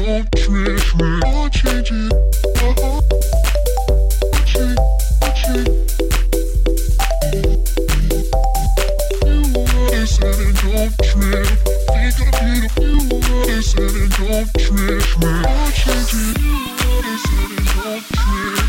don't trick me. I'll change it. Don't trip. Think I need a few words and don't trick me. I'll change it. You said it, don't trip.